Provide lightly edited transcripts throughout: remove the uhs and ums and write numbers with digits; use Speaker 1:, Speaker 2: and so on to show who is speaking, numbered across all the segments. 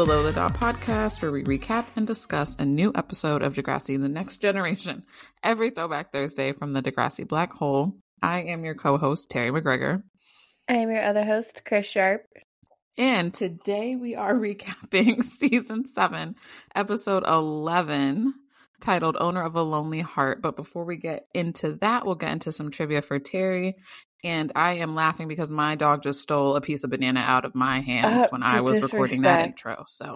Speaker 1: Below the Dot podcast, where we recap and discuss a new episode of Degrassi: The Next Generation every Throwback Thursday from the Degrassi Black Hole. I am your co-host, Terry McGregor.
Speaker 2: I am your other host, Chris Sharp.
Speaker 1: And today we are recapping Season 7, Episode 11, titled Owner of a Lonely Heart. But before we get into that, we'll get into some trivia for Terry. And I am laughing because my dog just stole a piece of banana out of my hand when I was recording that intro. So,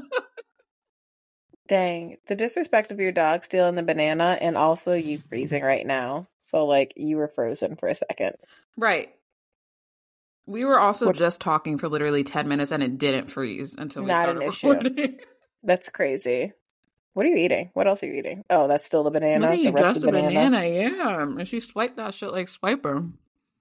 Speaker 2: dang, the disrespect of your dog stealing the banana and also you freezing right now. So, like, you were frozen for a second.
Speaker 1: Right. We were also just talking for literally 10 minutes and it didn't freeze until we started recording.
Speaker 2: That's crazy. What are you eating? What else are you eating? Oh, that's still the banana?
Speaker 1: The rest of the banana, yeah. And she swiped that shit like Swiper.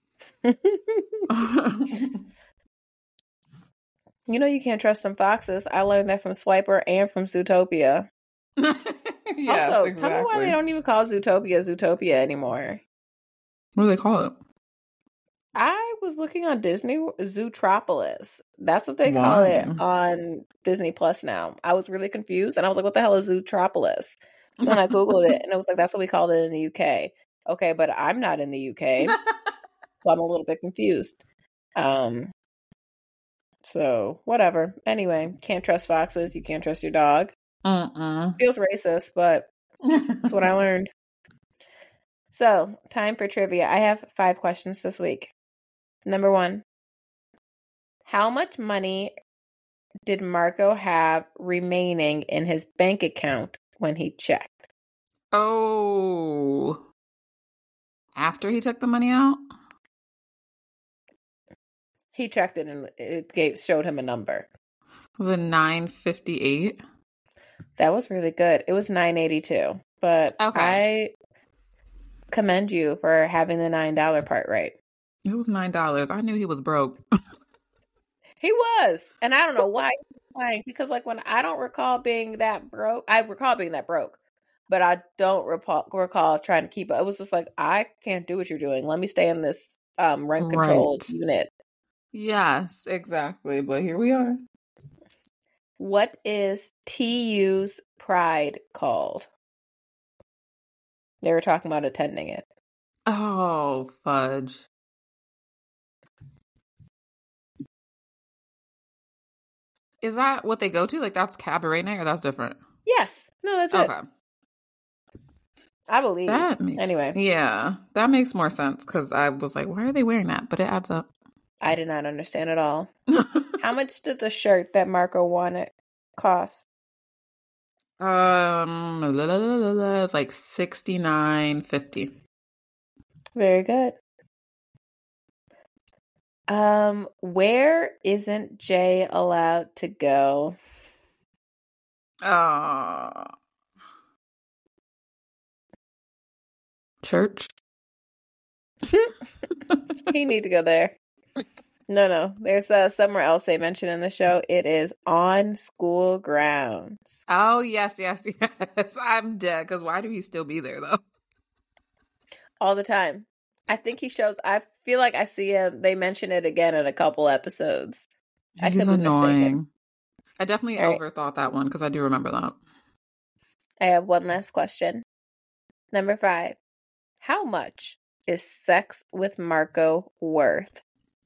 Speaker 2: You know you can't trust them foxes. I learned that from Swiper and from Zootopia.
Speaker 1: Yes,
Speaker 2: also,
Speaker 1: exactly.
Speaker 2: Tell me why they don't even call Zootopia anymore.
Speaker 1: What do they call it?
Speaker 2: I was looking on Disney, Zootropolis. That's what they call it on Disney Plus now. I was really confused and I was like, what the hell is Zootropolis? So then I Googled it and it was like, that's what we called it in the UK. Okay, but I'm not in the UK. So I'm a little bit confused. So whatever. Anyway, can't trust foxes. You can't trust your dog. Feels racist, but that's what I learned. So, time for trivia. I have 5 questions this week. Number 1. How much money did Marco have remaining in his bank account when he checked?
Speaker 1: Oh. After he took the money out?
Speaker 2: He checked it and it showed him a number.
Speaker 1: Was it $9.58?
Speaker 2: That was really good. It was $9.82. But okay. I commend you for having the $9 part right.
Speaker 1: It was $9. I knew he was broke.
Speaker 2: He was. And I don't know why he was lying. Because like when I don't recall being that broke. I recall being that broke. But I don't recall trying to keep it. It was just like, I can't do what you're doing. Let me stay in this rent-controlled unit.
Speaker 1: Yes, exactly. But here we are.
Speaker 2: What is TU's Pride called? They were talking about attending it.
Speaker 1: Oh, fudge. Is that what they go to? Like, that's cabaret night or that's different?
Speaker 2: Yes. No, that's it. Okay. I believe. Anyway.
Speaker 1: Yeah, that makes more sense because I was like, why are they wearing that? But it adds up.
Speaker 2: I did not understand at all. How much did the shirt that Marco wanted cost?
Speaker 1: It's like $69.50.
Speaker 2: Very good. Where isn't Jay allowed to go?
Speaker 1: Church.
Speaker 2: He need to go there. No. There's somewhere else they mentioned in the show. It is on school grounds.
Speaker 1: Oh, yes. I'm dead. Because why do he still be there, though?
Speaker 2: All the time. I think he shows. I feel like I see him. They mention it again in a couple episodes.
Speaker 1: He's annoying. I definitely overthought that one because I do remember that.
Speaker 2: I have one last question. Number 5. How much is Sex with Marco worth?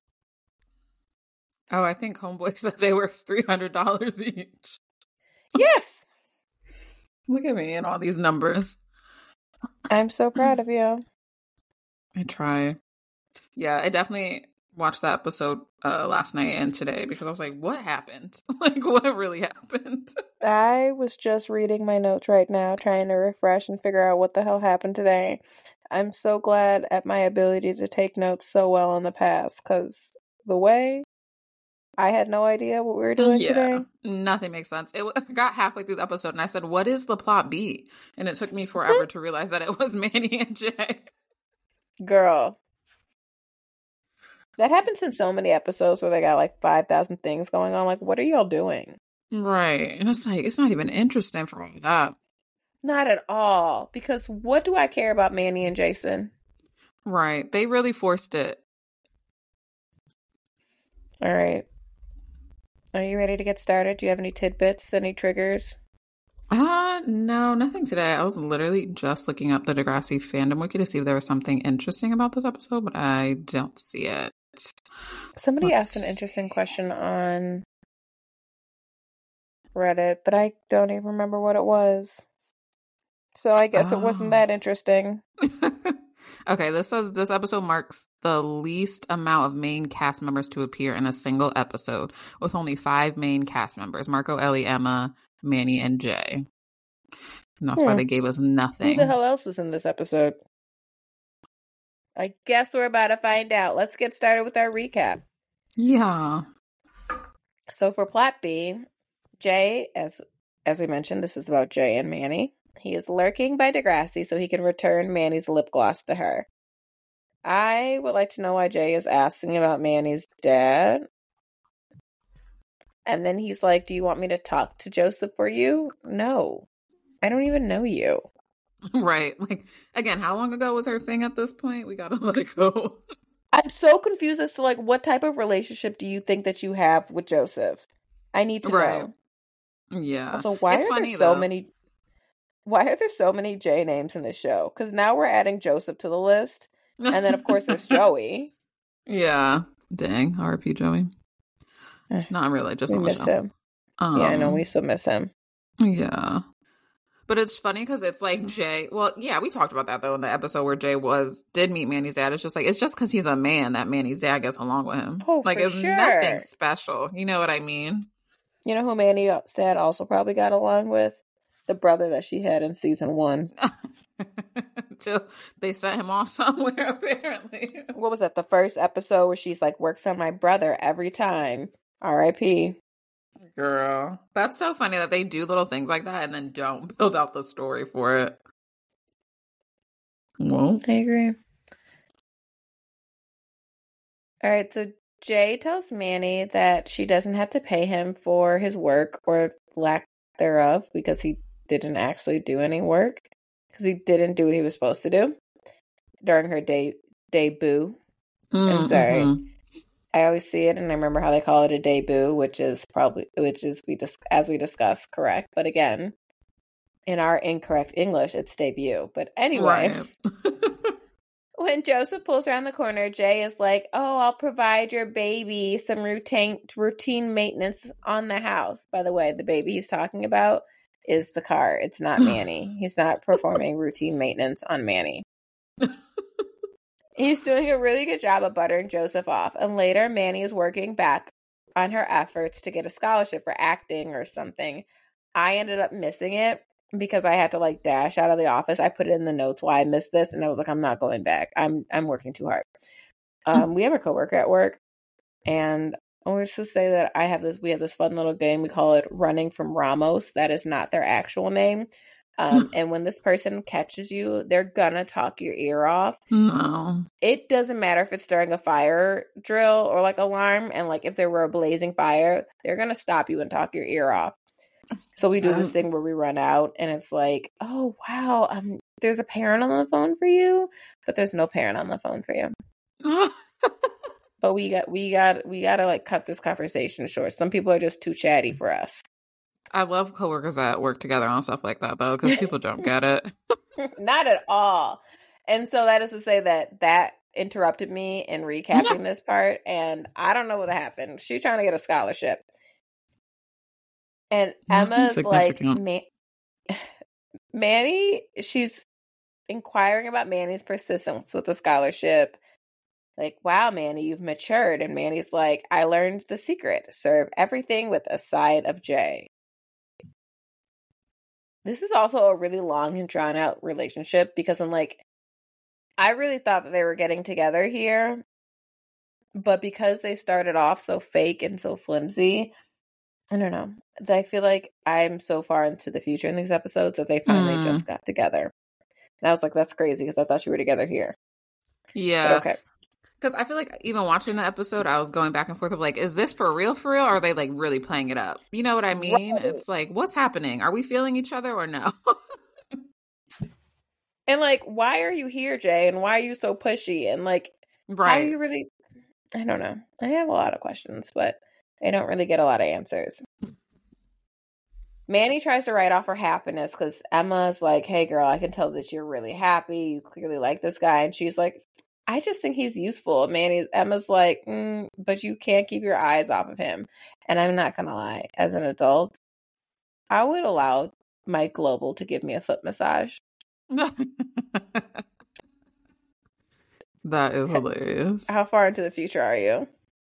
Speaker 1: Oh, I think Homeboy said they were $300 each.
Speaker 2: Yes.
Speaker 1: Look at me and all these numbers.
Speaker 2: I'm so proud of you.
Speaker 1: I try. Yeah, I definitely watched that episode last night and today because I was like, what happened? Like, what really happened?
Speaker 2: I was just reading my notes right now, trying to refresh and figure out what the hell happened today. I'm so glad at my ability to take notes so well in the past because the way I had no idea what we were doing today.
Speaker 1: Nothing makes sense. I got halfway through the episode and I said, what is the plot B? And it took me forever to realize that it was Manny and Jay.
Speaker 2: Girl. That happens in so many episodes where they got like 5,000 things going on. Like, what are y'all doing?
Speaker 1: Right. And it's like, it's not even interesting for all that.
Speaker 2: Not at all. Because what do I care about Manny and Jason?
Speaker 1: Right. They really forced it.
Speaker 2: All right. Are you ready to get started? Do you have any tidbits, any triggers?
Speaker 1: No, nothing today. I was literally just looking up the Degrassi fandom wiki to see if there was something interesting about this episode, but I don't see it.
Speaker 2: Somebody asked an interesting question on Reddit, but I don't even remember what it was. So I guess it wasn't that interesting.
Speaker 1: Okay, this says this episode marks the least amount of main cast members to appear in a single episode, with only 5 main cast members: Marco, Ellie, Emma, Manny, and Jay. And that's why they gave us nothing.
Speaker 2: Who the hell else was in this episode? I guess we're about to find out. Let's get started with our recap.
Speaker 1: Yeah.
Speaker 2: So for plot B, Jay, as we mentioned, this is about Jay and Manny. He is lurking by Degrassi so he can return Manny's lip gloss to her. I would like to know why Jay is asking about Manny's dad. And then he's like, do you want me to talk to Joseph for you? No. I don't even know you.
Speaker 1: Right. Like, again, how long ago was her thing at this point? We gotta let it go.
Speaker 2: I'm so confused as to, like, what type of relationship do you think that you have with Joseph? I need to know.
Speaker 1: Yeah.
Speaker 2: Also, why are there so many J names in this show? Because now we're adding Joseph to the list. And then, of course, there's Joey.
Speaker 1: Yeah. Dang. RP Joey. Not really, just
Speaker 2: we
Speaker 1: on the
Speaker 2: miss
Speaker 1: show.
Speaker 2: him. Yeah, I know. We still miss him.
Speaker 1: Yeah. But it's funny because it's like Jay. Well, yeah, we talked about that, though, in the episode where Jay did meet Manny's dad. It's just because he's a man that Manny's dad gets along with him.
Speaker 2: Oh,
Speaker 1: like,
Speaker 2: for
Speaker 1: it's
Speaker 2: sure.
Speaker 1: nothing special. You know what I mean?
Speaker 2: You know who Manny's dad also probably got along with? The brother that she had in season 1.
Speaker 1: Until they sent him off somewhere, apparently.
Speaker 2: What was that? The first episode where she's like, works on my brother every time. R.I.P.
Speaker 1: Girl. That's so funny that they do little things like that and then don't build out the story for it. Well,
Speaker 2: I agree. All right, so Jay tells Manny that she doesn't have to pay him for his work or lack thereof because he didn't actually do any work. Because he didn't do what he was supposed to do during her debut. I'm sorry. I always see it and I remember how they call it a debut, which is as we discussed, correct. But again, in our incorrect English, it's debut. But anyway, when Joseph pulls around the corner, Jay is like, oh, I'll provide your baby some routine maintenance on the house. By the way, the baby he's talking about is the car. It's not Manny. He's not performing routine maintenance on Manny. He's doing a really good job of buttering Joseph off. And later, Manny is working back on her efforts to get a scholarship for acting or something. I ended up missing it because I had to dash out of the office. I put it in the notes why I missed this. And I was like, I'm not going back. I'm working too hard. We have a coworker at work. And I want to say that we have this fun little game. We call it Running from Ramos. That is not their actual name. And when this person catches you, they're gonna talk your ear off.
Speaker 1: No.
Speaker 2: It doesn't matter if it's during a fire drill or alarm, and if there were a blazing fire, they're gonna stop you and talk your ear off. So we do this thing where we run out, and it's like, oh wow, there's a parent on the phone for you, but there's no parent on the phone for you. But we gotta cut this conversation short. Some people are just too chatty for us.
Speaker 1: I love coworkers that work together on stuff like that, though, because people don't get it.
Speaker 2: Not at all. And so that is to say that interrupted me in recapping this part, and I don't know what happened. She's trying to get a scholarship. And Emma's like, Manny, she's inquiring about Manny's persistence with the scholarship. Like, wow, Manny, you've matured. And Manny's like, I learned the secret. Serve everything with a side of J. This is also a really long and drawn out relationship because I really thought that they were getting together here. But because they started off so fake and so flimsy, I don't know. I feel like I'm so far into the future in these episodes that they finally just got together. And I was like, that's crazy because I thought you were together here.
Speaker 1: Yeah.
Speaker 2: But okay.
Speaker 1: Because I feel like even watching the episode, I was going back and forth of is this for real? Or are they really playing it up? You know what I mean? Right. It's what's happening? Are we feeling each other or no?
Speaker 2: And why are you here, Jay? And why are you so pushy? And
Speaker 1: right.
Speaker 2: How do you really? I don't know. I have a lot of questions, but They don't really get a lot of answers. Manny tries to write off her happiness because Emma's like, hey, girl, I can tell that you're really happy. You clearly like this guy. And she's like, I just think he's useful. Emma's like, but you can't keep your eyes off of him. And I'm not going to lie. As an adult, I would allow Mike Global to give me a foot massage.
Speaker 1: That is hilarious.
Speaker 2: How far into the future are you?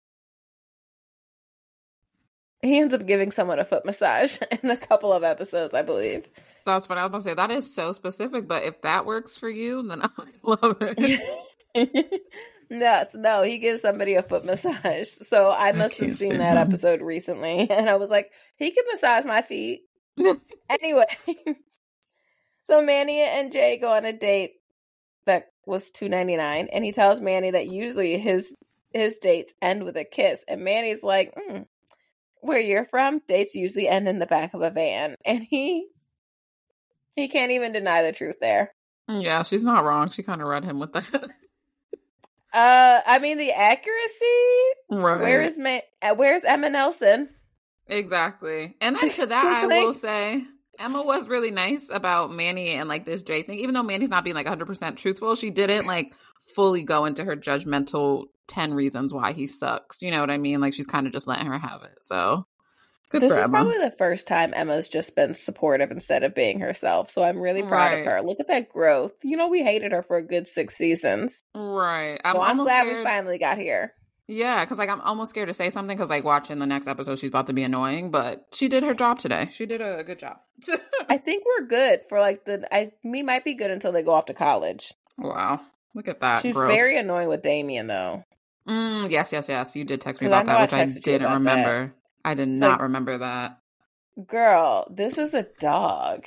Speaker 2: He ends up giving someone a foot massage in a couple of episodes, I believe.
Speaker 1: That's what I was going to say. That is so specific, but if that works for you, then I love it.
Speaker 2: No, he gives somebody a foot massage. So I must have seen that episode recently. And I was like, he can massage my feet. Anyway. So Manny and Jay go on a date that was $2.99. And he tells Manny that usually his dates end with a kiss. And Manny's like, where you're from, dates usually end in the back of a van. And he can't even deny the truth there.
Speaker 1: Yeah, she's not wrong. She kind of read him with that.
Speaker 2: I mean, the accuracy.
Speaker 1: Right.
Speaker 2: Where's Emma Nelson?
Speaker 1: Exactly. And then to that, I will say, Emma was really nice about Manny and like this Jay thing. Even though Manny's not being like 100% truthful, she didn't like fully go into her judgmental 10 reasons why he sucks. You know what I mean? Like she's kind of just letting her have it. So good
Speaker 2: this
Speaker 1: for
Speaker 2: is
Speaker 1: Emma.
Speaker 2: Probably the first time Emma's just been supportive instead of being herself. So I'm really proud of her. Look at that growth. You know, we hated her for a good 6 seasons.
Speaker 1: Right.
Speaker 2: So I'm glad we finally got here.
Speaker 1: Yeah, because like I'm almost scared to say something because like watching the next episode, she's about to be annoying, but she did her job today. She did a good job.
Speaker 2: I think we're good for like we might be good until they go off to college.
Speaker 1: Wow. Look at that.
Speaker 2: She's very annoying with Damien though.
Speaker 1: Yes. You did text me about that, which I didn't remember. That. I did not remember that.
Speaker 2: Girl, this is a dog.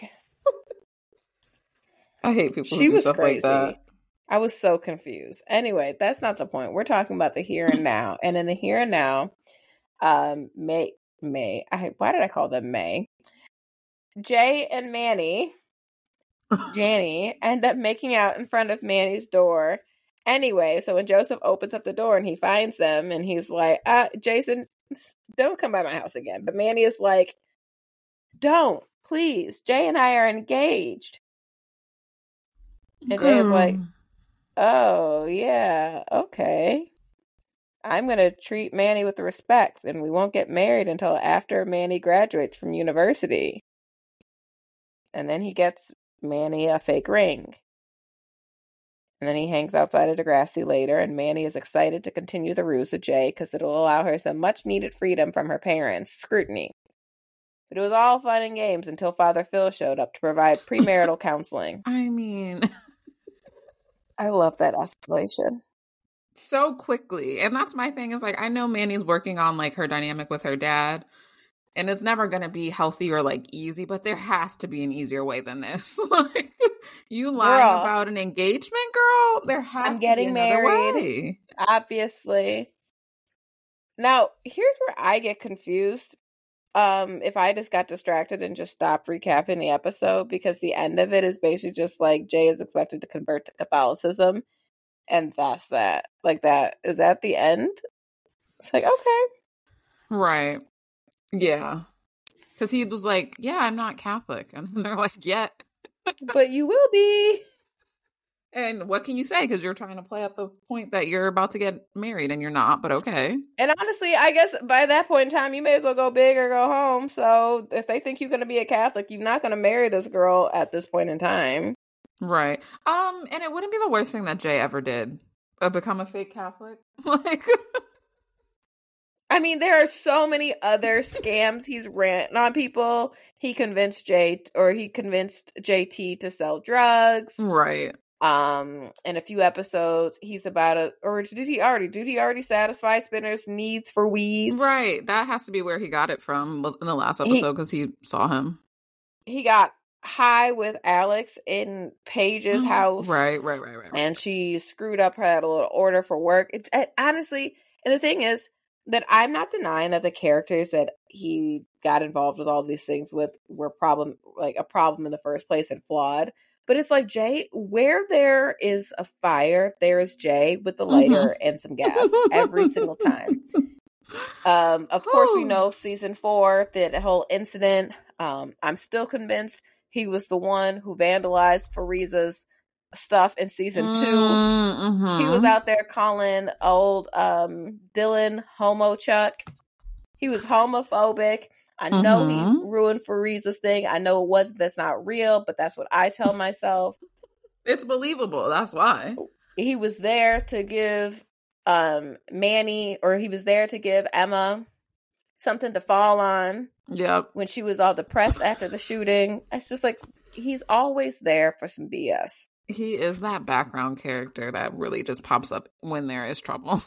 Speaker 1: I hate people
Speaker 2: she
Speaker 1: who do
Speaker 2: was
Speaker 1: stuff
Speaker 2: crazy.
Speaker 1: Like that.
Speaker 2: I was so confused. Anyway, that's not the point. We're talking about the here and now. And in the here and now, May. Why did I call them May? Jay and Manny, Janny, end up making out in front of Manny's door. Anyway, so when Joseph opens up the door and he finds them and he's like, Jason, don't come by my house again. But Manny is like, don't, please. Jay and I are engaged. And Jay is like, oh, yeah, okay. I'm going to treat Manny with respect, and we won't get married until after Manny graduates from university. And then he gets Manny a fake ring. And then he hangs outside of Degrassi later, and Manny is excited to continue the ruse with Jay because it'll allow her some much-needed freedom from her parents' scrutiny. But it was all fun and games until Father Phil showed up to provide premarital counseling.
Speaker 1: I mean...
Speaker 2: I love that escalation.
Speaker 1: So quickly. And that's my thing is like, I know Manny's working on like her dynamic with her dad and it's never going to be healthy or like easy, but there has to be an easier way than this. Like you lying about an engagement, girl, there has to be another way.
Speaker 2: Obviously. Now, here's where I get confused. If I just got distracted and just stopped recapping the episode, because the end of it is basically just like Jay is expected to convert to Catholicism, and that's that. Like that is at the end. It's like, okay,
Speaker 1: right, yeah, because he was like, yeah, I'm not Catholic, and they're like, yet,
Speaker 2: but you will be.
Speaker 1: And what can you say? Because you're trying to play up the point that you're about to get married and you're not, but okay.
Speaker 2: And honestly, I guess by that point in time, you may as well go big or go home. So if they think you're going to be a Catholic, you're not going to marry this girl at this point in time.
Speaker 1: Right. And it wouldn't be the worst thing that Jay ever did. Become a fake Catholic. Like,
Speaker 2: I mean, there are so many other scams he's ran on people. He convinced JT to sell drugs.
Speaker 1: Right.
Speaker 2: In a few episodes, he's about did he already satisfy Spinner's needs for weeds?
Speaker 1: Right. That has to be where he got it from in the last episode because he saw him. He
Speaker 2: got high with Alex in Paige's house.
Speaker 1: Right.
Speaker 2: And she screwed up her little order for work. Honestly, and the thing is that I'm not denying that the characters that he got involved with all these things with were a problem in the first place and flawed. But it's like, Jay, where there is a fire, there is Jay with the lighter and some gas every single time. Of course, we know season 4, the whole incident. I'm still convinced he was the one who vandalized Fariza's stuff in season 2.
Speaker 1: Mm-hmm.
Speaker 2: He was out there calling old Dylan homo Chuck. He was homophobic. I know he ruined Fariza's thing. I know that's not real, but that's what I tell myself.
Speaker 1: It's believable. That's why.
Speaker 2: He was there to give Manny, or he was there to give Emma something to fall on.
Speaker 1: Yep.
Speaker 2: When she was all depressed after the shooting. It's just like, he's always there for some BS.
Speaker 1: He is that background character that really just pops up when there is trouble.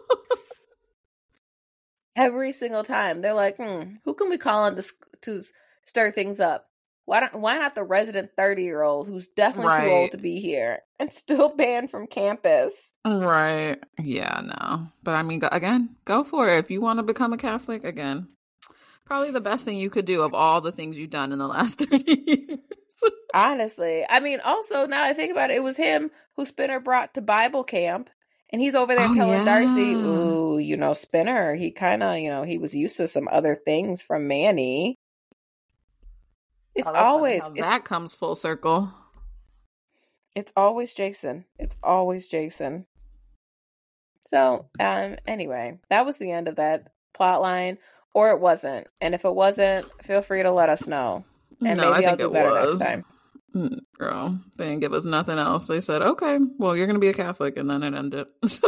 Speaker 2: Every single time. They're like, who can we call on to stir things up? Why not the resident 30-year-old who's definitely too old to be here and still banned from campus?
Speaker 1: Right. Yeah, no. But I mean, again, go for it. If you want to become a Catholic, again, probably the best thing you could do of all the things you've done in the last 30 years.
Speaker 2: Honestly. I mean, also, now I think about it, it was him who Spinner brought to Bible camp. And he's over there telling Darcy, ooh, Spinner, he kind of, he was used to some other things from Manny. It's always
Speaker 1: that comes full circle.
Speaker 2: It's always Jason. It's always Jason. So, anyway, that was the end of that plot line, or it wasn't. And if it wasn't, feel free to let us know. And maybe I'll do better next time.
Speaker 1: Girl, they didn't give us nothing else. They said, okay, well, you're going to be a Catholic, and then it ended.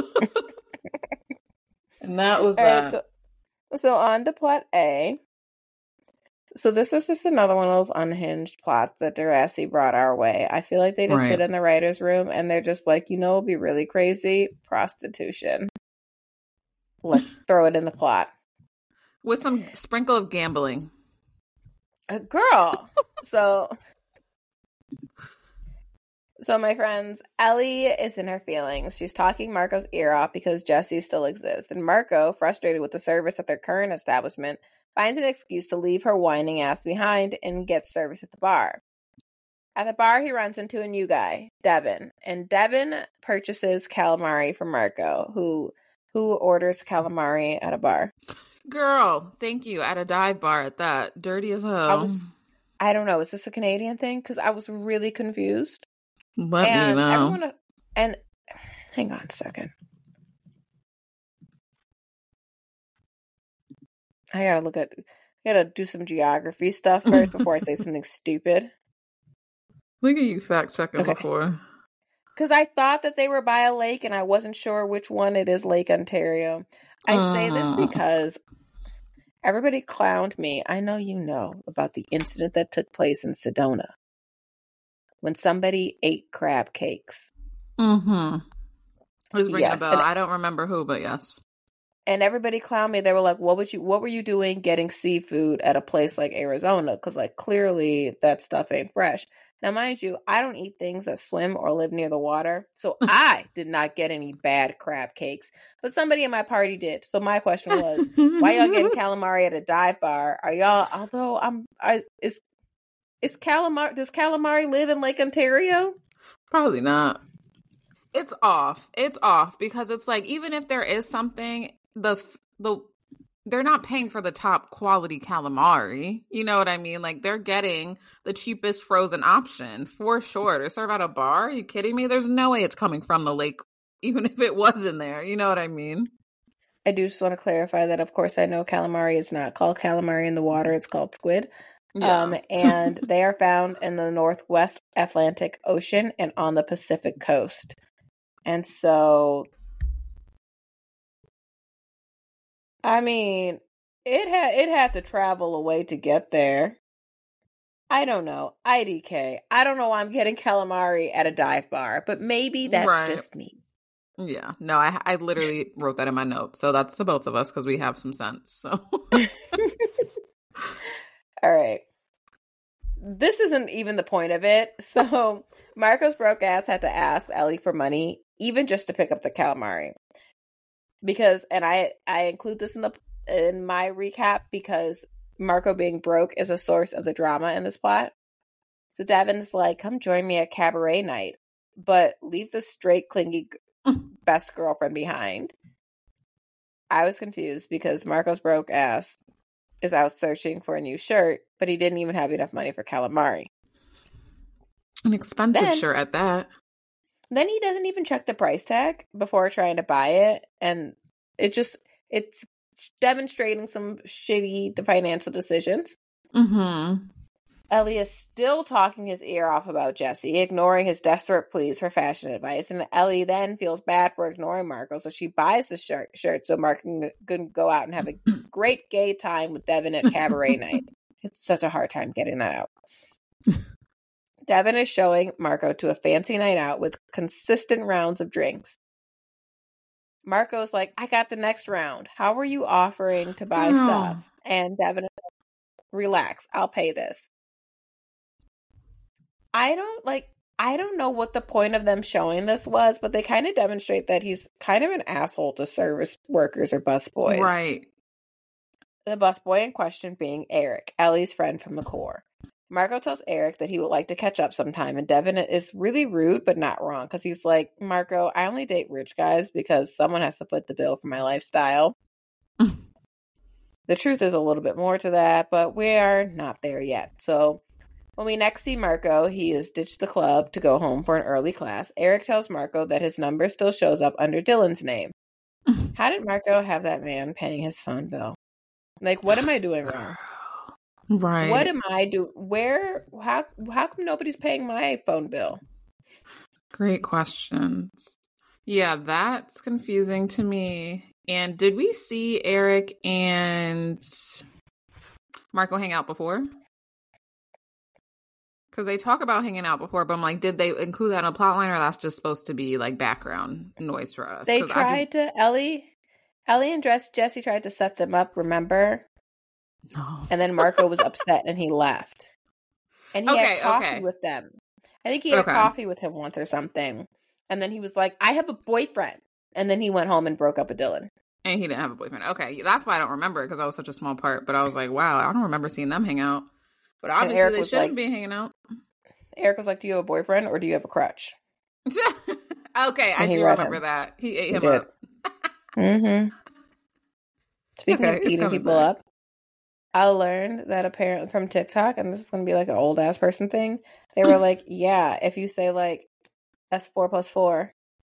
Speaker 1: And that was that.
Speaker 2: Right, so on to plot A. So this is just another one of those unhinged plots that Degrassi brought our way. I feel like they just sit in the writer's room and they're just like, it'd be really crazy. Prostitution. Let's throw it in the plot.
Speaker 1: With some sprinkle of gambling.
Speaker 2: Girl. So my friends, Ellie is in her feelings. She's talking Marco's ear off because Jesse still exists. And Marco, frustrated with the service at their current establishment, finds an excuse to leave her whining ass behind and gets service at the bar. At the bar, he runs into a new guy, Devin. And Devin purchases calamari from Marco, who orders calamari at a bar.
Speaker 1: Girl, thank you. At a dive bar at that. Dirty as hell.
Speaker 2: I don't know. Is this a Canadian thing? Because I was really confused.
Speaker 1: Let me know.
Speaker 2: And hang on a second. I gotta do some geography stuff first before I say something stupid.
Speaker 1: Look at you fact checking before.
Speaker 2: Because I thought that they were by a lake and I wasn't sure which one it is, Lake Ontario. I say this because everybody clowned me. I know you know about the incident that took place in Sedona when somebody ate crab cakes.
Speaker 1: Mm-hmm. It was ringing a bell. I don't remember who, but yes.
Speaker 2: And everybody clowned me. They were like, what were you doing getting seafood at a place like Arizona? Because clearly that stuff ain't fresh. Now, mind you, I don't eat things that swim or live near the water. So I did not get any bad crab cakes. But somebody in my party did. So my question was, why y'all getting calamari at a dive bar? Are y'all, does calamari live in Lake Ontario?
Speaker 1: Probably not. It's off. It's off because it's like, even if there is something, they're not paying for the top quality calamari. You know what I mean? They're getting the cheapest frozen option for sure to serve at a bar. Are you kidding me? There's no way it's coming from the lake, even if it was in there. You know what I mean?
Speaker 2: I do just want to clarify that, of course, I know calamari is not called calamari in the water. It's called squid. Yeah. And they are found in the Northwest Atlantic Ocean and on the Pacific coast. And so, I mean, it had to travel away to get there. I don't know. IDK. I don't know why I'm getting calamari at a dive bar, but maybe that's just me.
Speaker 1: Yeah. No, I literally wrote that in my notes. So that's to both of us because we have some sense. So.
Speaker 2: All right. This isn't even the point of it. So Marco's broke ass had to ask Ellie for money, even just to pick up the calamari. Because, and I include this in my recap because Marco being broke is a source of the drama in this plot. So Devin's like, come join me at cabaret night, but leave the straight, clingy best girlfriend behind. I was confused because Marco's broke ass is out searching for a new shirt, but he didn't even have enough money for calamari.
Speaker 1: An expensive shirt at that.
Speaker 2: Then he doesn't even check the price tag before trying to buy it. And it's demonstrating some shitty financial decisions.
Speaker 1: Mm-hmm.
Speaker 2: Ellie is still talking his ear off about Jesse, ignoring his desperate pleas for fashion advice. And Ellie then feels bad for ignoring Marco, so she buys the shirt so Marco can go out and have a great gay time with Devin at cabaret night. It's such a hard time getting that out. Devin is showing Marco to a fancy night out with consistent rounds of drinks. Marco's like, I got the next round. How are you offering to buy stuff? And Devin is like, relax, I'll pay this. I don't know what the point of them showing this was, but they kind of demonstrate that he's kind of an asshole to service workers or busboys.
Speaker 1: Right.
Speaker 2: The busboy in question being Eric, Ellie's friend from the Corps. Marco tells Eric that he would like to catch up sometime, and Devin is really rude but not wrong because he's like, Marco, I only date rich guys because someone has to foot the bill for my lifestyle. The truth is a little bit more to that, but we are not there yet. So when we next see Marco, he has ditched the club to go home for an early class. Eric tells Marco that his number still shows up under Dylan's name. How did Marco have that man paying his phone bill? Like, what am I doing wrong?
Speaker 1: Right.
Speaker 2: What am I doing? How come nobody's paying my phone bill?
Speaker 1: Great questions. Yeah, that's confusing to me. And did we see Eric and Marco hang out before? Because they talk about hanging out before, but I'm like, did they include that in a plot line, or that's just supposed to be like background noise for us?
Speaker 2: They tried to, Ellie and Jesse tried to set them up, remember?
Speaker 1: No.
Speaker 2: And then Marco was upset and he left. And he had coffee with them. I think he had coffee with him once or something. And then he was like, I have a boyfriend. And then he went home and broke up with Dylan.
Speaker 1: And he didn't have a boyfriend. Okay, that's why I don't remember it, because that was such a small part. But I was like, wow, I don't remember seeing them hang out. But obviously they shouldn't be hanging out.
Speaker 2: Eric was like, do you have a boyfriend or do you have a crutch?
Speaker 1: Okay, I do remember that. He ate him up.
Speaker 2: Mm-hmm. Speaking of eating people up, I learned that apparently from TikTok, and this is going to be like an old ass person thing, they were like, yeah, if you say like, that's 4 plus 4.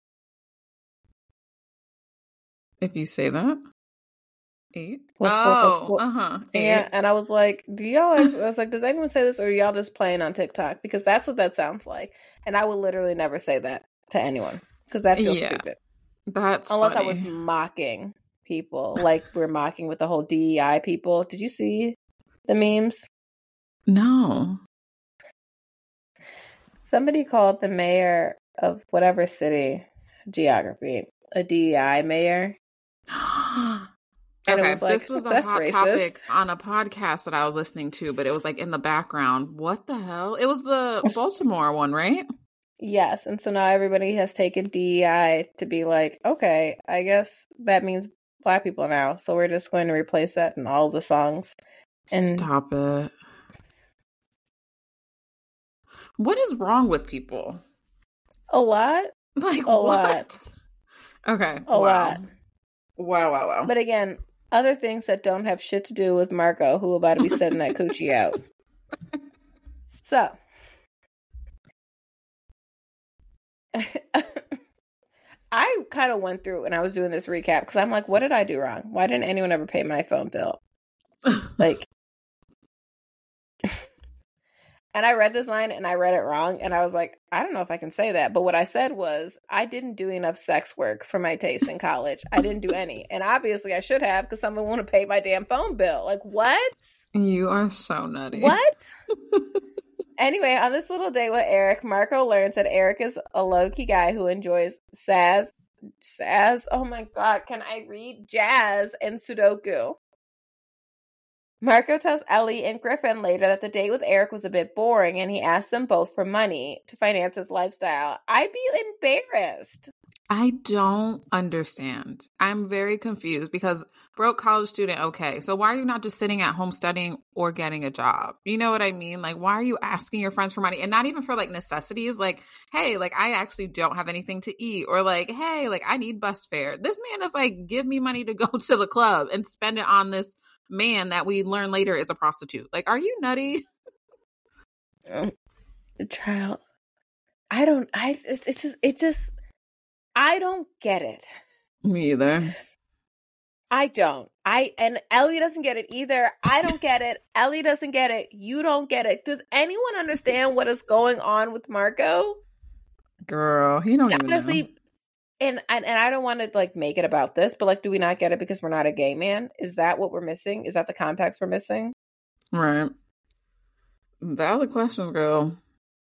Speaker 1: If you say that? 8?
Speaker 2: What's 4 plus 4?
Speaker 1: Uh-huh. 8.
Speaker 2: Yeah, and I was like, I was like, does anyone say this, or are y'all just playing on TikTok? Because that's what that sounds like. And I would literally never say that to anyone, because that feels stupid.
Speaker 1: That's
Speaker 2: Unless
Speaker 1: funny.
Speaker 2: I was mocking people, like we're mocking with the whole DEI people. Did you see the memes?
Speaker 1: No.
Speaker 2: Somebody called the mayor of whatever city, geography, a DEI mayor. And it was like,
Speaker 1: this was a
Speaker 2: that's
Speaker 1: hot
Speaker 2: racist.
Speaker 1: topic on a podcast that I was listening to, but it was like in the background. What the hell? It was the Baltimore one, right?
Speaker 2: Yes, and so now everybody has taken DEI to be like, okay, I guess that means Black people now, so we're just going to replace that in all the songs. And
Speaker 1: stop it. What is wrong with people?
Speaker 2: A lot.
Speaker 1: Like
Speaker 2: a lot.
Speaker 1: Okay.
Speaker 2: A lot.
Speaker 1: Wow.
Speaker 2: But again, other things that don't have shit to do with Marco, who about to be setting that coochie out. So. I kind of went through and I was doing this recap because I'm like, what did I do wrong? Why didn't anyone ever pay my phone bill? Like, and I read this line and I read it wrong. And I was like, I don't know if I can say that. But what I said was, I didn't do enough sex work for my taste in college. I didn't do any. And obviously I should have, because someone want to pay my damn phone bill. Like, what?
Speaker 1: You are so nutty.
Speaker 2: What? Anyway, on this little date with Eric, Marco learns that Eric is a low-key guy who enjoys Saz, oh my god, can I read? Jazz and Sudoku. Marco tells Ellie and Griffin later that the date with Eric was a bit boring, and he asks them both for money to finance his lifestyle. I'd be embarrassed.
Speaker 1: I don't understand. I'm very confused because broke college student, okay. So why are you not just sitting at home studying or getting a job? You know what I mean? Like, why are you asking your friends for money? And not even for like necessities. Like, hey, like I actually don't have anything to eat. Or like, hey, like I need bus fare. This man is like, give me money to go to the club and spend it on this man that we learn later is a prostitute. Like, are you nutty?
Speaker 2: Child. I don't get it.
Speaker 1: Me either.
Speaker 2: I don't. And Ellie doesn't get it either. I don't get it. Ellie doesn't get it. You don't get it. Does anyone understand what is going on with Marco?
Speaker 1: Girl, he don't even
Speaker 2: honestly
Speaker 1: know.
Speaker 2: And I don't want to like make it about this, but like, do we not get it because we're not a gay man? Is that what we're missing? Is that the context we're missing?
Speaker 1: Right. Valid question, girl.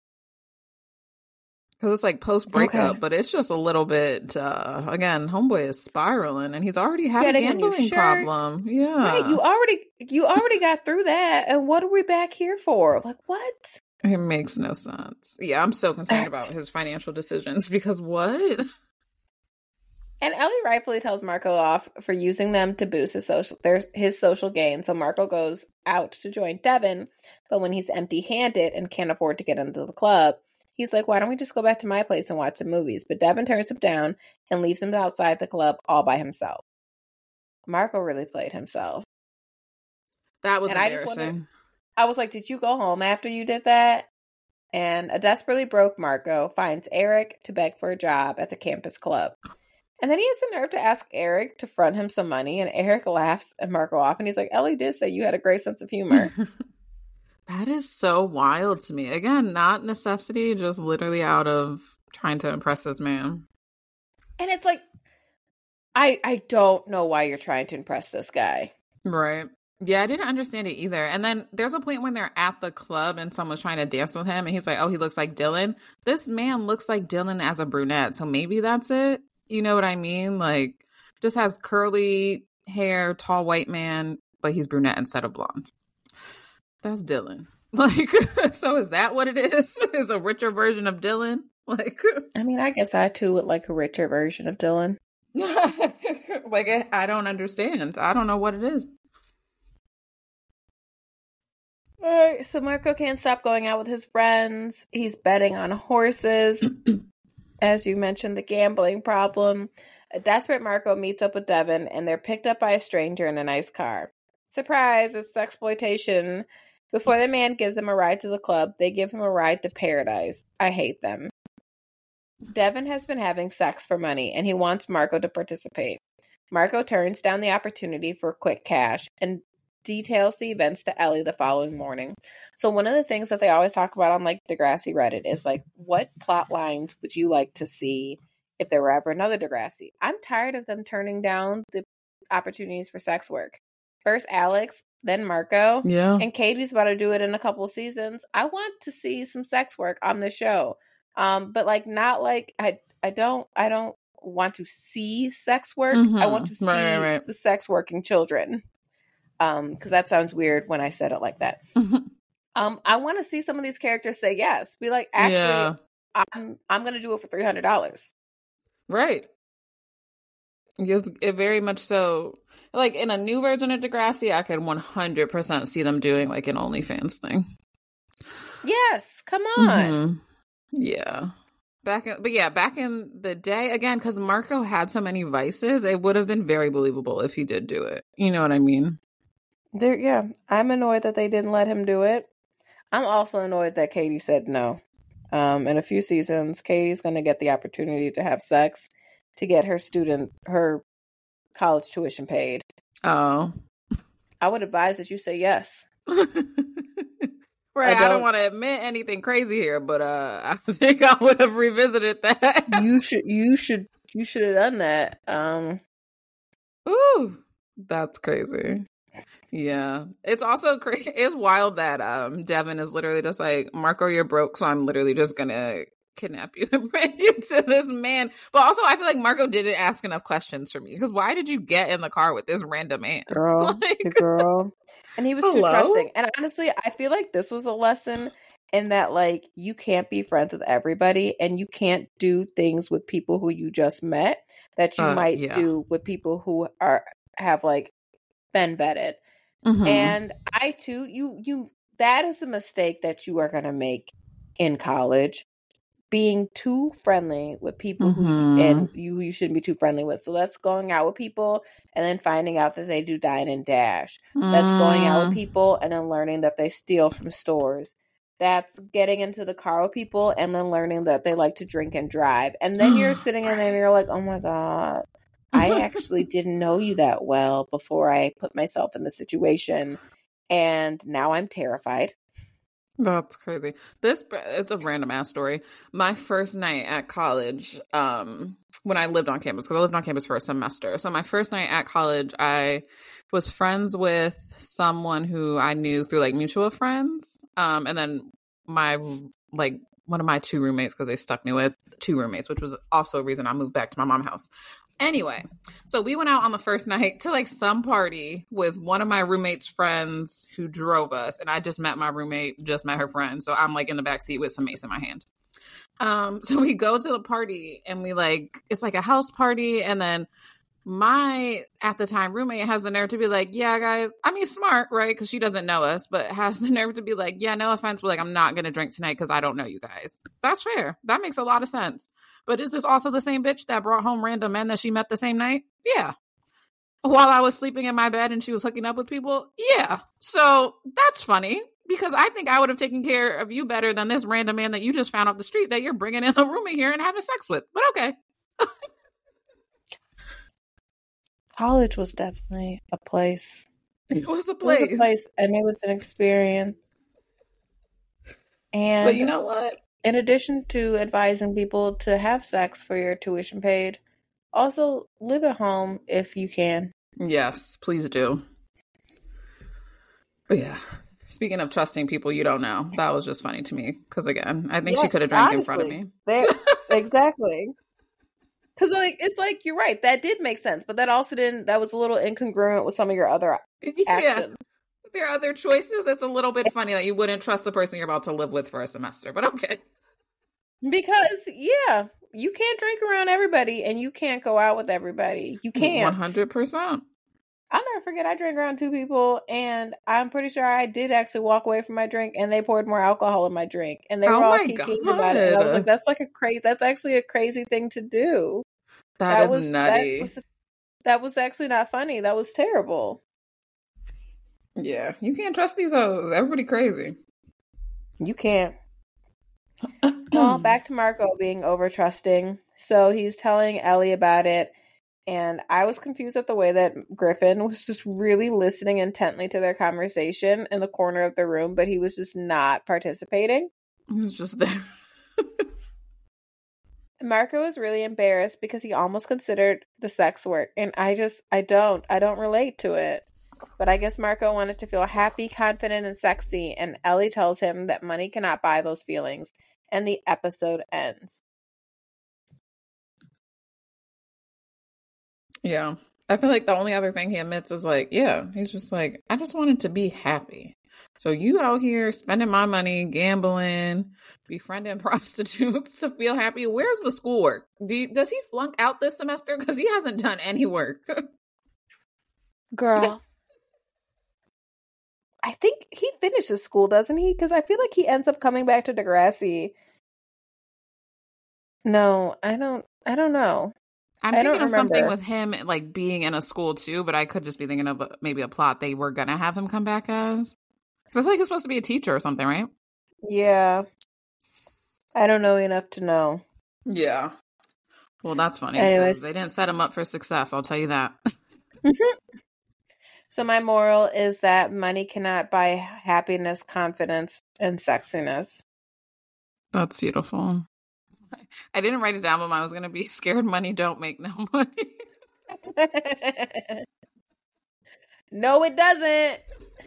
Speaker 1: Because it's like post-breakup, but it's just a little bit, again, homeboy is spiraling, and he's already had a gambling problem. Yeah.
Speaker 2: Right, you already got through that, and what are we back here for? Like, what?
Speaker 1: It makes no sense. Yeah, I'm so concerned about his financial decisions, because what?
Speaker 2: And Ellie rightfully tells Marco off for using them to boost his social gain. So Marco goes out to join Devin, but when he's empty-handed and can't afford to get into the club, he's like, why don't we just go back to my place and watch some movies? But Devin turns him down and leaves him outside the club all by himself. Marco really played himself.
Speaker 1: That was embarrassing.
Speaker 2: I was like, did you go home after you did that? And a desperately broke Marco finds Eric to beg for a job at the campus club. And then he has the nerve to ask Eric to front him some money. And Eric laughs at Marco off. And he's like, Ellie did say you had a great sense of humor.
Speaker 1: That is so wild to me. Again, not necessity, just literally out of trying to impress this man.
Speaker 2: And it's like, I don't know why you're trying to impress this guy.
Speaker 1: Right. Yeah, I didn't understand it either. And then there's a point when they're at the club and someone's trying to dance with him. And he's like, oh, he looks like Dylan. This man looks like Dylan as a brunette. So maybe that's it. You know what I mean? Like, just has curly hair, tall white man, but he's brunette instead of blonde. That's Dylan. Like, so is that what it is? Is a richer version of Dylan? Like,
Speaker 2: I mean, I guess I too would like a richer version of Dylan.
Speaker 1: Like, I don't understand. I don't know what it is.
Speaker 2: All right, so Marco can't stop going out with his friends. He's betting on horses. As you mentioned, the gambling problem. A desperate Marco meets up with Devin, and they're picked up by a stranger in a nice car. Surprise, it's sexploitation. Before the man gives him a ride to the club, they give him a ride to paradise. I hate them. Devin has been having sex for money, and he wants Marco to participate. Marco turns down the opportunity for quick cash and details the events to Ellie the following morning. So one of the things that they always talk about on like Degrassi Reddit is like, what plot lines would you like to see if there were ever another Degrassi? I'm tired of them turning down the opportunities for sex work. First Alex, then Marco.
Speaker 1: Yeah.
Speaker 2: And Katie's about to do it in a couple of seasons. I want to see some sex work on the show. But like not like I don't want to see sex work. Mm-hmm. I want to see the sex working children. Because that sounds weird when I said it like that. I want to see some of these characters say yes. Be like, actually, I'm going to do it for $300.
Speaker 1: Right. Yes, it very much so. Like in a new version of Degrassi, I could 100% see them doing like an OnlyFans thing.
Speaker 2: Yes, come on.
Speaker 1: Mm-hmm. Yeah. Back in the day, again, because Marco had so many vices, it would have been very believable if he did do it. You know what I mean?
Speaker 2: I'm annoyed that they didn't let him do it. I'm also annoyed that Katie said no. In a few seasons, Katie's going to get the opportunity to have sex to get her college tuition paid.
Speaker 1: Oh.
Speaker 2: I would advise that you say yes.
Speaker 1: Right, I don't want to admit anything crazy here, but I think I would have revisited that.
Speaker 2: You should have done that.
Speaker 1: Ooh, that's crazy. Yeah, it's also crazy. It's wild that Devin is literally just like, Marco, you're broke, so I'm literally just gonna kidnap you and bring you to this man. But also, I feel like Marco didn't ask enough questions for me, because why did you get in the car with this random man,
Speaker 2: girl? And he was too trusting. And honestly, I feel like this was a lesson and that like you can't be friends with everybody and you can't do things with people who you just met that you might do with people who have like been vetted. And I too, you that is a mistake that you are going to make in college, being too friendly with people who you shouldn't be too friendly with. So that's going out with people and then finding out that they do dine and dash. That's going out with people and then learning that they steal from stores. That's getting into the car with people and then learning that they like to drink and drive. And then you're sitting in there and you're like, oh my God, I actually didn't know you that well before I put myself in the situation. And now I'm terrified.
Speaker 1: That's crazy. It's a random ass story. My first night at college, when I lived on campus, because I lived on campus for a semester. So my first night at college, I was friends with someone who I knew through like mutual friends. And then one of my two roommates, because they stuck me with two roommates, which was also a reason I moved back to my mom's house. Anyway, so we went out on the first night to like some party with one of my roommate's friends who drove us. And I just met my roommate, just met her friend. So I'm like in the backseat with some mace in my hand. So we go to the party and it's like a house party. And then my, at the time, roommate has the nerve to be like, yeah, guys, I mean, smart, right? Because she doesn't know us, but has the nerve to be like, yeah, no offense, but like, I'm not going to drink tonight because I don't know you guys. That's fair. That makes a lot of sense. But is this also the same bitch that brought home random men that she met the same night? Yeah. While I was sleeping in my bed and she was hooking up with people? Yeah. So that's funny because I think I would have taken care of you better than this random man that you just found off the street that you're bringing in the room in here and having sex with. But okay.
Speaker 2: College was definitely a place.
Speaker 1: It was a place.
Speaker 2: It was a place and it was an experience. And
Speaker 1: but you know what?
Speaker 2: In addition to advising people to have sex for your tuition paid, also live at home if you can.
Speaker 1: Yes, please do. But yeah, speaking of trusting people you don't know, that was just funny to me. Because again, I think she could have drank in front of me.
Speaker 2: Exactly. Because it's like, you're right. That did make sense. But that also didn't, that was a little incongruent with some of your other actions.
Speaker 1: Yeah. With your other choices, it's a little bit funny that you wouldn't trust the person you're about to live with for a semester. But okay.
Speaker 2: Because, yeah, you can't drink around everybody and you can't go out with everybody. You can't.
Speaker 1: 100%.
Speaker 2: I'll never forget, I drank around two people and I'm pretty sure I did actually walk away from my drink and they poured more alcohol in my drink. And they were all kikiing about it. And I was like, that's actually a crazy thing to do.
Speaker 1: That is nutty.
Speaker 2: That was actually not funny. That was terrible.
Speaker 1: Yeah, you can't trust these hoes. Everybody crazy.
Speaker 2: You can't. Well, back to Marco being over trusting. So he's telling Ellie about it. And I was confused at the way that Griffin was just really listening intently to their conversation in the corner of the room, but he was just not participating.
Speaker 1: He was just there.
Speaker 2: Marco was really embarrassed because he almost considered the sex work. And I don't relate to it. But I guess Marco wanted to feel happy, confident, and sexy. And Ellie tells him that money cannot buy those feelings. And the episode ends.
Speaker 1: Yeah. I feel like the only other thing he admits is like, yeah, he's just like, I just wanted to be happy. So you out here spending my money, gambling, befriending prostitutes to feel happy. Where's the schoolwork? Does he flunk out this semester? Because he hasn't done any work.
Speaker 2: Girl. I think he finishes school, doesn't he? Because I feel like he ends up coming back to Degrassi. No, I don't know.
Speaker 1: I'm thinking of something with him like being in a school too, but I could just be thinking of maybe a plot they were gonna have him come back as. Because I feel like he's supposed to be a teacher or something, right?
Speaker 2: Yeah. I don't know enough to know.
Speaker 1: Yeah. Well, that's funny. Anyways, they didn't set him up for success, I'll tell you that.
Speaker 2: So my moral is that money cannot buy happiness, confidence, and sexiness.
Speaker 1: That's beautiful. I didn't write it down, but mine was going to be scared money don't make no money.
Speaker 2: No, it doesn't.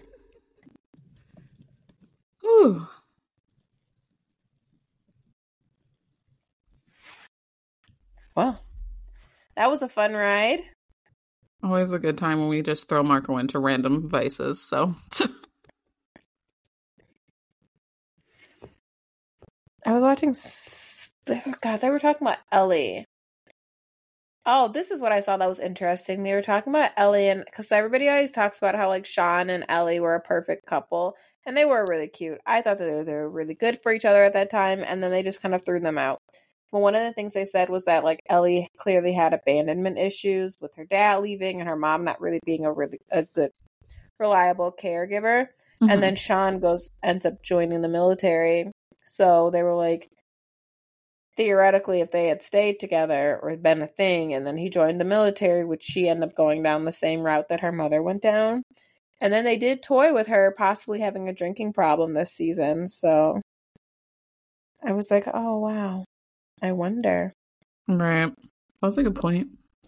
Speaker 1: Whew.
Speaker 2: Well, that was a fun ride.
Speaker 1: Always a good time when we just throw Marco into random vices, so...
Speaker 2: I was watching. God, they were talking about Ellie. Oh, this is what I saw that was interesting. They were talking about Ellie, and because everybody always talks about how like Sean and Ellie were a perfect couple, and they were really cute. I thought that they were really good for each other at that time, and then they just kind of threw them out. But one of the things they said was that like Ellie clearly had abandonment issues with her dad leaving and her mom not really being a good, reliable caregiver. Mm-hmm. And then Sean ends up joining the military. So they were like, theoretically, if they had stayed together or been a thing, and then he joined the military, would she end up going down the same route that her mother went down? And then they did toy with her possibly having a drinking problem this season. So I was like, oh, wow. I wonder.
Speaker 1: Right. That's a good point.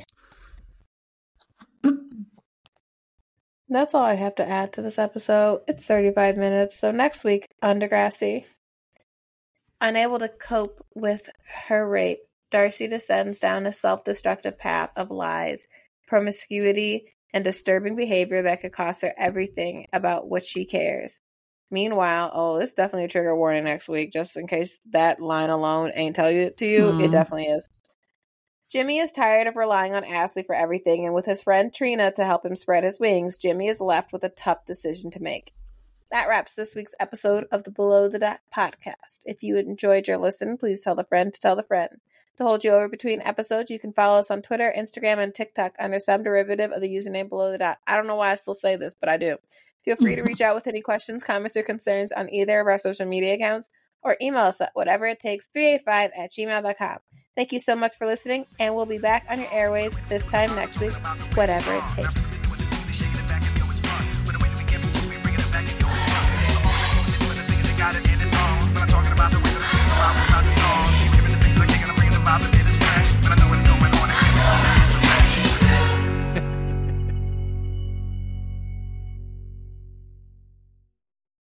Speaker 2: That's all I have to add to this episode. It's 35 minutes. So next week on Degrassi. Unable to cope with her rape, Darcy descends down a self-destructive path of lies, promiscuity, and disturbing behavior that could cost her everything about what she cares. Meanwhile, this is definitely a trigger warning next week, just in case that line alone ain't tell you to you. It definitely is. Jimmy is tired of relying on Ashley for everything, and with his friend Trina to help him spread his wings, Jimmy is left with a tough decision to make. That wraps this week's episode of the Below the Dot podcast. If you enjoyed your listen, please tell a friend to tell a friend. To hold you over between episodes, you can follow us on Twitter, Instagram, and TikTok under some derivative of the username Below the Dot. I don't know why I still say this, but I do. Feel free to reach out with any questions, comments, or concerns on either of our social media accounts, or email us at whateveittakes385@gmail.com. Thank you so much for listening, and we'll be back on your airways this time next week, whatever it takes.